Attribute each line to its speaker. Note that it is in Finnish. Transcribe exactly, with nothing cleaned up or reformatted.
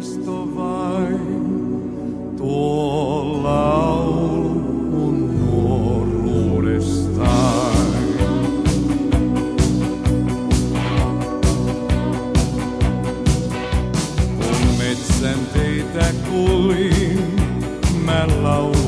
Speaker 1: muisto vain, tuo laulu mun nuoruudestaan. Kun metsän teitä kuljin, mä laulin.